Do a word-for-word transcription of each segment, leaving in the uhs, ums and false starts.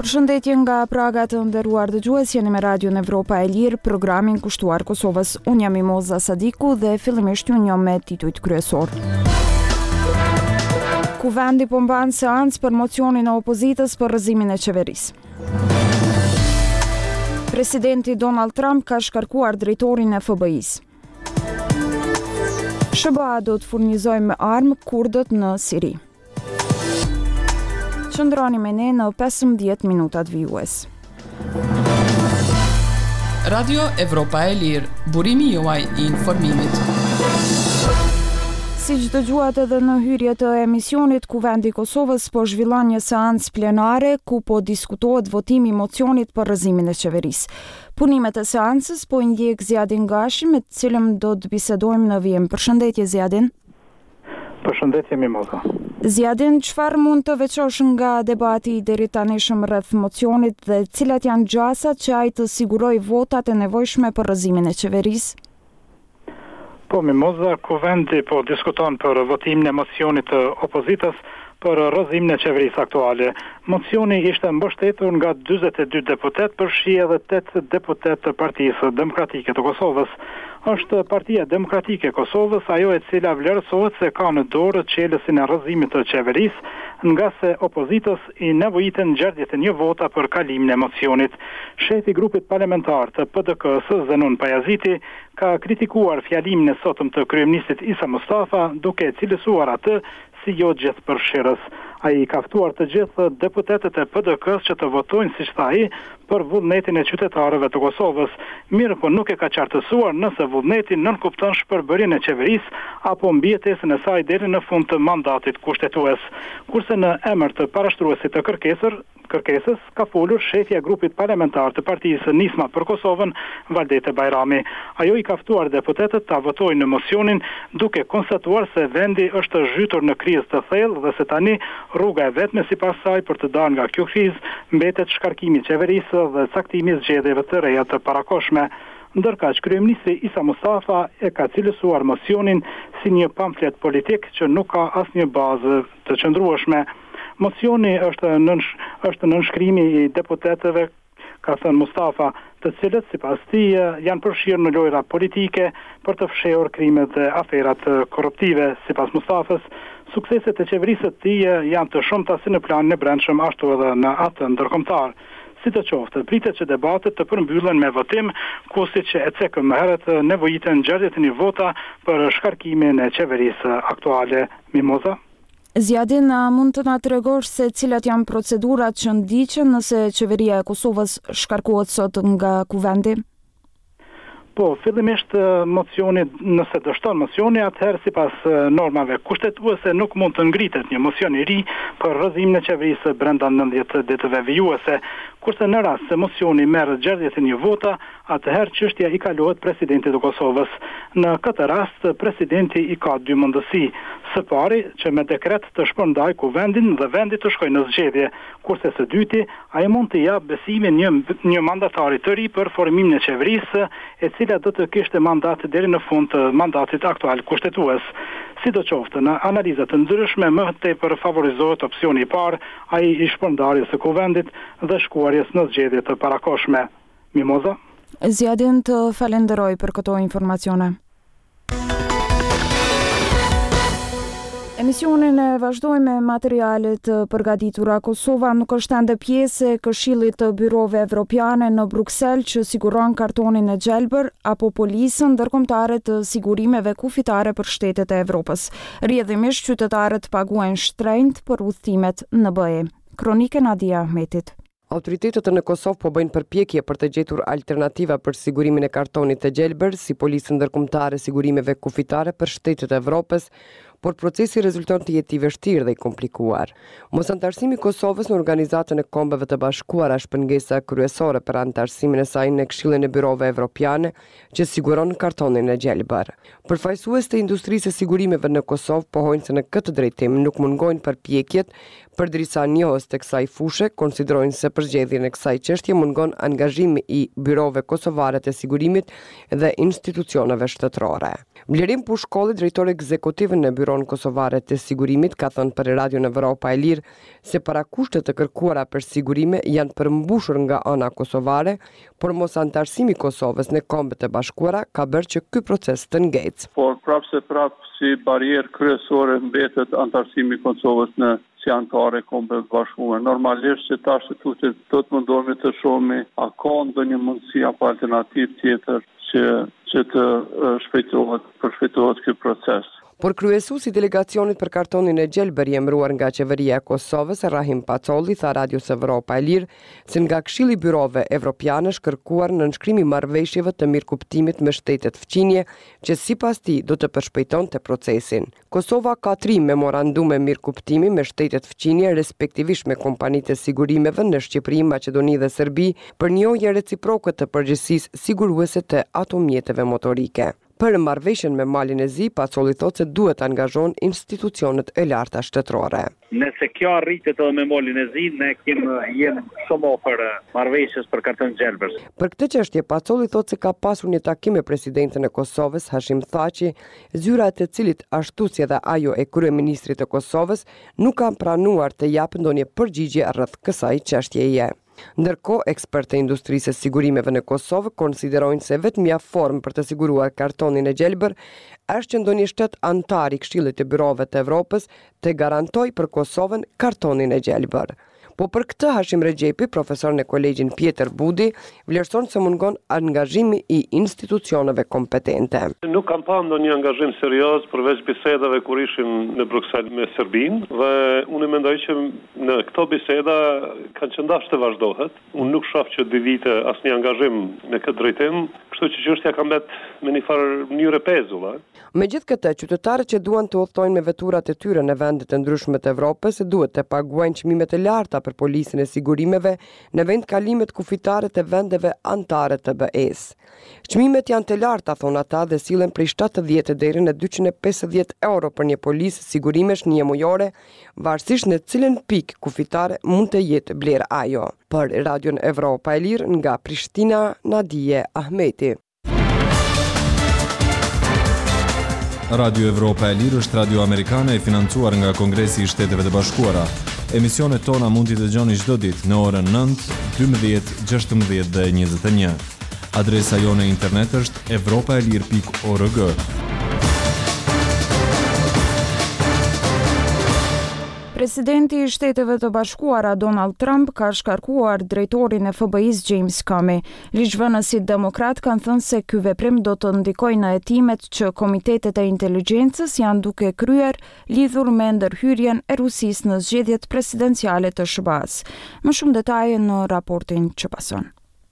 Përshëndetje nga Praga të nderuar dëgjues, jeni me Radion Evropa e Lirë, programin kushtuar Kosovës. Unë jam Mimoza Sadiku dhe fillimisht ju njoh me titujt kryesor. Kuvendi po mban seancë për mocionin e opozitës për rrëzimin e qeverisë. Presidenti Donald Trump ka shkarkuar drejtorin e F B I-s. S B A do të furnizojë me armë kurdët në Siri. Qëndroni me ne në pesëmbëdhjetë minutat vijues. Radio Evropa e Lirë, burimi juaj i informimit. Siç dëgjuat edhe në hyrje të emisionit, Kuvendi i Kosovës po zhvillon një seancë plenare ku po diskutohet votimi i mocionit për rrëzimin e qeverisë. Punimet e seancës po i ndjek Zjadin Gashi, me të cilën do të bisedojmë në vijim. Përshëndetje Zjadin. Përshëndetje Mimoza. Zjadin, çfarë mund të veçosh nga debati deri tanishëm rreth mocionit dhe cilat janë gjasat që ai të sigurojë votat e nevojshme për rrëzimin e qeverisë? Po Mimoza, Kuvendi po diskuton për votimin e mocionit të opozitës për rrëzimin e qeverisë aktuale. Mocioni ishte mbështetur nga dyzet e dy deputet, përfshi edhe tetë deputet të Partisë Demokratike të Kosovës. Është Partia Demokratike e Kosovës ajo e cila vlerësohet se ka në dorë çelësin e rrëzimit të qeverisë, nga se opozitës i nevojiten gjerdjet e një vota për kalimin e mocionit. Shefi i grupit parlamentar të P D K-s, Zenun Pajaziti, ka kritikuar fjalimin e sotëm të kryeministit Isa Mustafa, duke cilësuar atë si jo gjithëpërfshirës. Ai ka ftuar të gjithë deputetët e P D K-s që të votojnë, siç tha ai, për vullnetin e qytetarëve të Kosovës. Mirë, po nuk e ka qartësuar nëse vullneti nënkupton shpërbërjen e qeverisë apo mbijetesën e saj deri në fund të mandatit kushtetues. Kurse në emër të parashtruesit të kërkesër, kërkesës ka folur shefja e grupit parlamentar të Partisë Nisma për Kosovën, Valdete Bajrami. Ajo i ka ftuar deputetët ta votojnë në mocionin, duke konstatuar se vendi është zhytur në krizë të thellë dhe se tani rruga e vetme sipas saj për të dalë nga kjo krizë mbetet shkarkimi i qeverisë dhe caktimi i zgjedhjeve të reja të parakoshme. Ndërkaq, kryeministri Isa Mustafa e ka cilësuar mocionin si një pamflet politik që nuk ka asnjë bazë të qëndrueshme. Mocioni është nën është nënshkrimi i deputetëve, ka thënë Mustafa, të cilët sipas tij janë përfshirë në lojra politike për të fshehur krimet dhe aferat korruptive. Sipas Mustafës, sukseset e qeverisë së tij janë të shumta si në planin e brendshëm ashtu edhe në atë ndërkombëtar. Si të qoftë, pritet që debatet të përmbyllen me votim, ku siç e cekëm më herët nevojiten gjerdjet e një vota për shkarkimin e qeverisë aktuale. Mimoza? Zjadin, a mund të na tregosh se cilat janë procedurat që ndiqen nëse qeveria e Kosovës shkarkohet sot nga Kuvendi? Po, fillimisht mocioni, nëse dështon mocioni, atëherë sipas normave kushtetuese nuk mund të ngritet një mocion i ri për rrëzimin e qeverisë brenda nëntëdhjetë ditëve vijuese, kurse në rast se mocioni merr gjerdjet e një vota, atëherë çështja i kalohet presidentit të Kosovës. Në këtë rast, presidenti i ka dy mundësi. Së pari, që me dekret të shpërndaj Kuvendin dhe vendi të shkojë në zgjedhje, kurse së dyti, ai mund të jap besimin një, një mandatari të ri për formimin e qeverisë, e cila do të kishte mandat deri në fund të mandatit aktual kushtetues. Sidoqoftë, në analiza të ndryshme më tepër favorizohet opsioni i parë, ai i shpërndarjes së Kuvendit dhe shkuarjes në zgjedhje të parakoshme. Mimoza? Zjadin, të falenderoj për këto informacione. Emisionin e vazhdojmë me materialet të përgatitura. Kosova nuk është ende pjesë e Këshillit të Byrove Evropiane në Bruksel që siguron kartonin e gjelbër apo polisën ndërkombëtare të sigurimeve kufitare për shtetet e Evropës. Rrjedhimisht qytetarët paguajnë shtrenjtë për udhëtimet në B E. Kronike Nadia Ahmetit. Autoritetet në Kosovë po bëjnë përpjekje për të gjetur alternativa për sigurimin e kartonit të gjelbër, si polisën ndërkombëtare sigurimeve kufitare për shtetet e Evropës, por procesi rezulton të jetë i vështirë dhe i komplikuar. Mosantarësimi i Kosovës në Organizatën e Kombeve të Bashkuara është pengesa kryesore për antarësimin e saj në Këshillin e Byrove Evropiane, që siguron kartonin e gjelbër. Përfaqësues të industrisë së sigurimeve në Kosovë pohojnë se në këtë drejtim nuk mungojnë përpjekjet, përderisa njohës të kësaj fushe konsiderojnë se për zgjedhjen e kësaj çështje mungon angazhimi i byrove kosovare të sigurimit dhe institucioneve shtetërore. Vlerim Pushkolli, drejtori ekzekutiv në Byro Qendron Kosovare të Sigurimit ka thënë për Radion Evropa e Lirë se para kushtet të kërkuara për sigurime janë përmbushur nga ana kosovare, por mos antarësimi i Kosovës në Kombet e Bashkuara ka bërë që ky proces të ngecë. Por prapë se prapë si barierë kryesore mbetet antarësimi i Kosovës në si antare Kombeve të Bashkuara. Normalisht që tash këtu të do të mundohemi të shohim a ka ndonjë mundësi apo alternativë tjetër që që të shpejtohet, përshpejtohet ky proces. Por kryesuesi i delegacionit për kartonin e gjelbër i emëruar nga qeveria e Kosovës, Rahim Pacolli, tha Radios Evropa e Lirë se nga Këshilli i Byrove Evropiane kërkuar në nënshkrimi marrëveshjeve të mirëkuptimit me shtetet fqinje, që sipas tij do të përshpejtonte procesin. Kosova ka tri memorandume mirëkuptimi me shtetet fqinje, respektivisht me kompanitë e sigurimeve në Shqipëri, Maqedoni dhe Serbi, për njohje reciproke të përgjegjësisë siguruese të automjeteve motorike. Për marrëveshjen me Malin e Zi, Pacolli thotë se duhet të angazhon institucionet e larta shtetërore. Nëse kjo arritet edhe me Malin e Zi, ne kemë jemi shumë ofër marrëveshjes për karton gjelbër. Për këtë çështje, Pacolli thotë se ka pasur një takim me presidenten e Kosovës, Hashim Thaçi, zyra e të cilit ashtu si edhe ajo e kryeministrit të Kosovës nuk kanë pranuar të japë ndonjë përgjigje rreth kësaj çështjeje. Ndërkohë, ekspertë e industrisë së sigurimeve në Kosovë konsiderojnë se vetmja formë për të siguruar kartonin e gjelbër është që ndonjë shtet antar i Këshillit të Byrove të Evropës të garantojë për Kosovën kartonin e gjelbër. Po për këtë Hashim Rexhepi, profesor në Kolegjin Pjetër Budi, vlerëson se mungon angazhimi i institucioneve kompetente. Nuk kam pa ndonjë angazhim serioz përveç bisedave kur ishim në Bruksel me Serbinë dhe unë mendoj që në këto biseda kanë qëndash të vazhdohet. Unë nuk shoh që dy vite asnjë angazhim në këtë drejtim, kështu që çështja ka mbet me një farë mënyrë pezull. Megjithatë, qytetarët që duan të udhtojnë me veturat e tyre në vendet e ndryshme të Evropës duhet të paguajnë çmimet e larta për policën e sigurimeve në vend kalimet kufitare të vendeve antare të B E-s. Çmimet janë të larta, thon ata, dhe sillen prej shtatëdhjetë deri në dyqind e pesëdhjetë euro për një policë sigurimesh një mujore, varësisht në cilën pikë kufitare mund të jetë bler ajo. Për Radion Evropa e Lirë nga Prishtina, Nadije Ahmeti. Radio Evropa e Lirë është radio amerikane e financuar nga Kongresi i Shteteve të Bashkuara. Emisionet tona mund t'i dëgjoni çdo ditë në orën nëntë, dymbëdhjetë, gjashtëmbëdhjetë dhe njëzet e një. Adresa jone internet është evropaelir pikë org. Presidenti i Shteteve të Bashkuara Donald Trump ka shkarkuar drejtorin e F B I-s James Comey. Ligjvënësit demokrat kanë thënë se ky veprim do të ndikojë në hetimet që komitetet e inteligjencës janë duke kryer lidhur me ndërhyrjen e Rusisë në zgjedhjet presidenciale të S B A-s. Më shumë detaje në raportin që pason.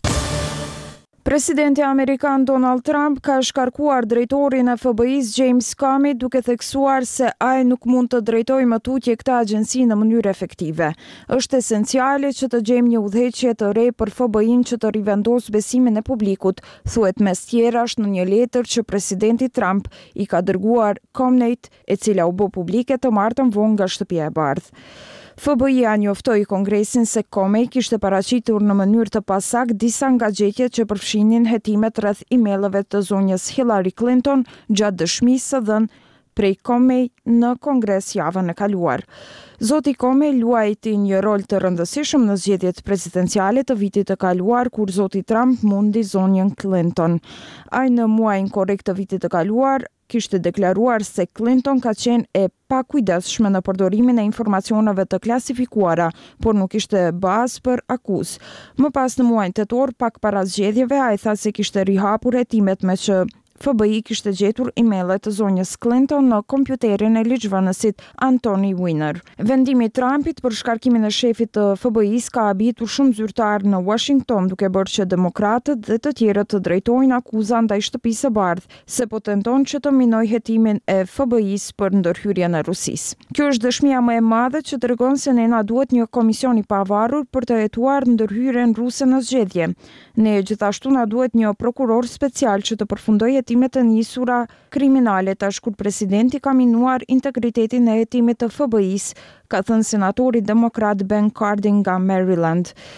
Presidenti Amerikan Donald Trump ka shkarkuar drejtorin e F B I-s James Comey duke theksuar se ai nuk mund të drejtojë më tutje këtë agjenci në mënyrë efektive. Është esenciale që të gjejmë një udhëheqje të re për F B I-n që të rivendos besimin e publikut, thuhet mes tjerash në një letër që presidenti Trump i ka dërguar Comeyt, e cila u bë publike të martën vonë nga Shtëpia e Bardhë. F B I-a njoftoi Kongresin se Comey kishte paraqitur në mënyrë të pasakt disa nga gjetjet që përfshinin hetimet rreth emailëve të zonjës Hillary Clinton gjatë dëshmisë së dhënë prej Comey në Kongres javën e kaluar. Zoti Comey luajti një rol të rëndësishëm në zgjedhjet presidenciale të vitit të kaluar kur zoti Trump mundi zonjën Clinton. Ai në muajin korrekt të vitit të kaluar kishte deklaruar se Clinton ka qenë e pakujdesshme në përdorimin e informacioneve të klasifikuara, por nuk ishte bazë për akuzë. Më pas në muajin tetor, pak para zgjedhjeve, ai tha se kishte rihapur hetimet me që F B I kishte gjetur emailët të zonjës Clinton në kompjuterin e ligjvënësit Anthony Weiner. Vendimi i Trumpit për shkarkimin e shefit të F B I-s ka habitur shumë zyrtar në Washington, duke bërë që demokratët dhe të tjerët të drejtojnë akuza ndaj Shtëpisë së Bardhë se po tenton që të minojë hetimin e F B I-s për ndërhyrjen e Rusisë. Kjo është dëshmia më e madhe që tregon se nena duhet një komision i pavarur për të hetuar ndërhyrjen ruse në zgjedhje. Ne gjithashtu na duhet një prokuror special që të përfundojë hetimet e nisura kriminale tash kur presidenti ka minuar integritetin e hetimit të F B I-s, ka thënë senatori demokrat Ben Cardin nga Maryland.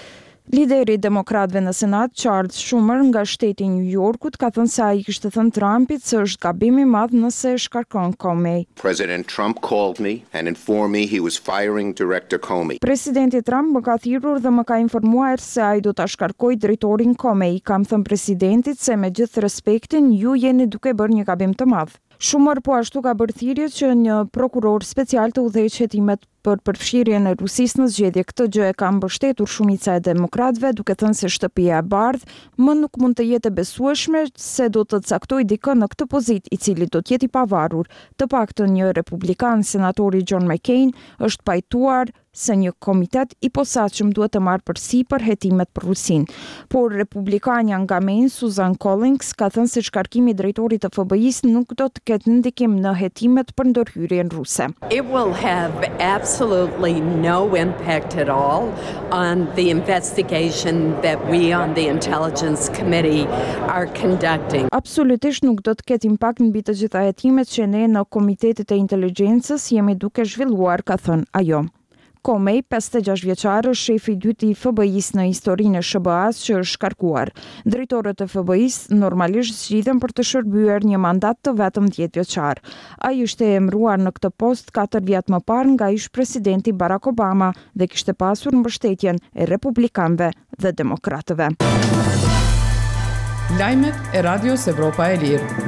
Lideri i demokratëve në Senat, Charles Schumer, nga shteti i New Yorkut, ka thënë se ai kishte thënë Trumpit se është gabim i madh nëse e shkarkon Comey. President Trump called me and informed me he was firing Director Comey. Presidenti Trump më ka thirrur dhe më ka informuar se ai do ta shkarkojë drejtorin Comey. Kam thënë presidentit se me gjithë respektin ju jeni duke bërë një gabim të madh. Schumer po ashtu ka bërë thirrje që një prokuror special të udhëheqë hetimet për përfshirjen e Rusisë në zgjedhje. Këtë gjë e ka mbështetur shumica e demokratëve, duke thënë se shtëpia e bardhë më nuk mund të jetë e besueshme se do të caktojë dikë në këtë pozitë i cili do të jetë i pavarur. Të paktën një republikan, senatori John McCain, është pajtuar se një komitet i posaçëm duhet të marrë përsipër hetimet për Rusinë. Por republikania nga Maine, Susan Collins, ka thënë se shkarkimi i drejtorit të F B I-s nuk do të ketë ndikim në hetimet për ndërhyrjen ruse. It will have absolutely no impact at all on the investigation that we on the Intelligence Committee are conducting. Absolutisht nuk do të ketë impakt mbi të gjitha hetimet që ne në Komitetet e Inteligjencës jemi duke zhvilluar, ka thënë ajo. Comey, pesëdhjetë e gjashtë vjeçar, është shefi i dytë i F B I-s në historinë e S B A-s që është shkarkuar. Drejtorët e F B I-s normalisht zgjidhen për të shërbyer një mandat të vetëm dhjetë vjeçar. Ai ishte emëruar në këtë post katër vjet më parë nga ish presidenti Barack Obama dhe kishte pasur mbështetjen e republikanëve dhe demokratëve. Lajmet e Radios Evropa e Lirë.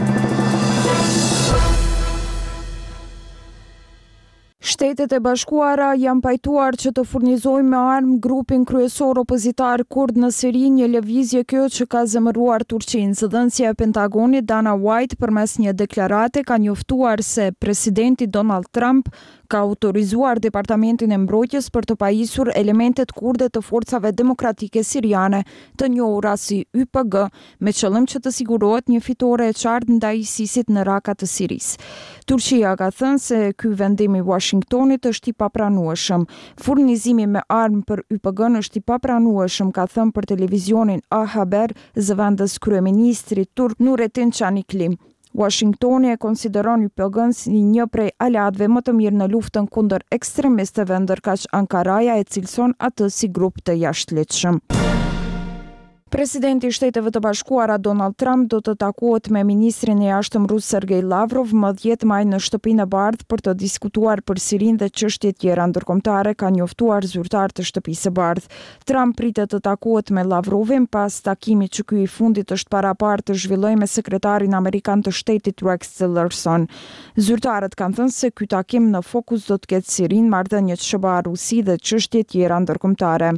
Shtetet e Bashkuara janë pajtuar që të furnizojnë me armë grupin kryesor opozitar kurd në Siri, një lëvizje kjo që ka zemëruar Turqinë. Zëdhënësia e Pentagonit Dana White përmes një deklarate ka njoftuar se presidenti Donald Trump ka autorizuar Departamentin e Mbrojtjes për të pajisur elementet kurde të forcave demokratike siriane, të njohura si Y P G, me qëllim që të sigurohet një fitore e qartë ndaj ISIS-it në Raka të Sirisë. Turqia ka thënë se ky vendim i Washingtonit është i papranueshëm. Furnizimi me armë për Y P G-n është i papranueshëm, ka thënë për televizionin A Haber zëvendës kryeministri turk Nurettin Çanikli. Washingtoni e konsideron Y P G-n si një prej aleatëve më të mirë në luftën kundër ekstremistëve, ndërkaq Ankaraja e cilëson atë si grup të jashtëligjshëm. Presidenti i Shteteve të Bashkuara Donald Trump do të takohet me ministrin e jashtëm rus Sergej Lavrov më dhjetë maj në Shtëpinë e Bardhë për të diskutuar për Sirinë dhe çështje tjera ndërkombëtare, ka njoftuar zyrtar të Shtëpisë së Bardhë. Trump pritet të takohet me Lavrovin pas takimit që ky i fundit është paraparë të zhvillojë me sekretarin amerikan të Shtetit Rex Tillerson. Zyrtarët kanë thënë se ky takim në fokus do të ketë Sirinë, marrëdhëniet S B A-Rusi dhe çështje tjera ndërkombëtare.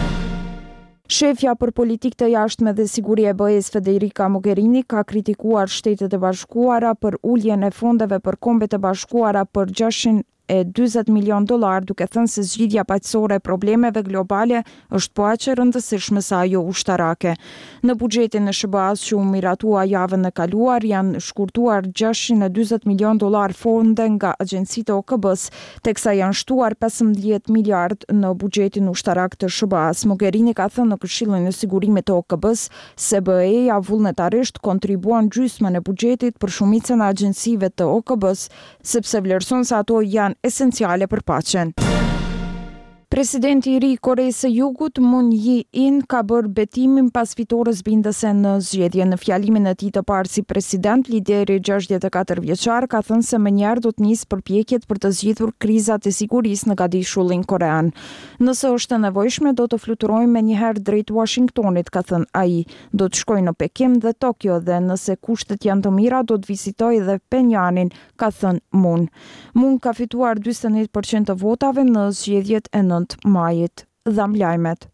Shefja për politikë të jashtme dhe siguri e B E-s Federica Mogherini ka kritikuar Shtetet e Bashkuara për uljen e fondeve për Kombet e Bashkuara për gjashtëqind e dyzet milion dollar, duke thënë se zgjidhja paqësore e problemeve globale është po aq e rëndësishme sa ajo ushtarake. Në buxhetin e S B A-s që u miratua javën e kaluar janë shkurtuar gjashtëqind e dyzet milion dollar fonde nga agjencitë e O K B-s, teksa janë shtuar pesëmbëdhjetë miliard në buxhetin ushtarak të S B A-s. Mogherini ka thënë në Këshillin e Sigurimit të O K B-s se B E-ja vullnetarisht kontribuon gjysmën e buxhetit për shumicën e agjencive të O K B-s, sepse vlerëson se ato janë esenciale për paqen. Presidenti i ri i Koreisë së Jugut, Moon Jae-in, ka bërë betimin pas fitores bindëse në zgjedhje. Në fjalimin e tij të parë si president, lideri gjashtëdhjetë e katër vjeçar ka thënë se menjëherë do të nisë përpjekjet për të zgjidhur krizat e sigurisë në gadishullin korean. Nëse është e nevojshme, do të fluturojmë menjëherë drejt Washingtonit, ka thënë ai. Do të shkojë në Pekim dhe Tokyo dhe nëse kushtet janë të mira, do të vizitojë edhe Penjanin, ka thënë Moon. Moon ka fituar njëzet e një përqind të votave në zgjedhjet e nëntë majit. Dham lajmet.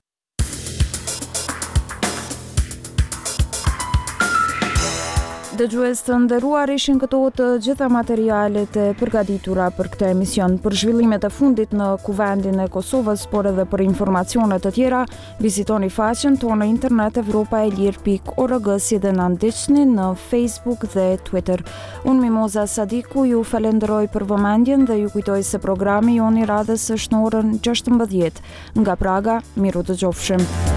Dëgjues të nderuar, ishin këto të gjitha materialet e përgatitura për këtë emision. Për zhvillimet e fundit në kuvendin e Kosovës, por edhe për informacione të tjera, vizitoni faqen tonë në internet europa e lir pikë org si dhe na ndiqni në Facebook dhe Twitter. Unë Mimoza Sadiku ju falenderoj për vëmendjen dhe ju kujtoj se programi joni radhës është në orën gjashtëmbëdhjetë. Nga Praga, miru dëgjofshim.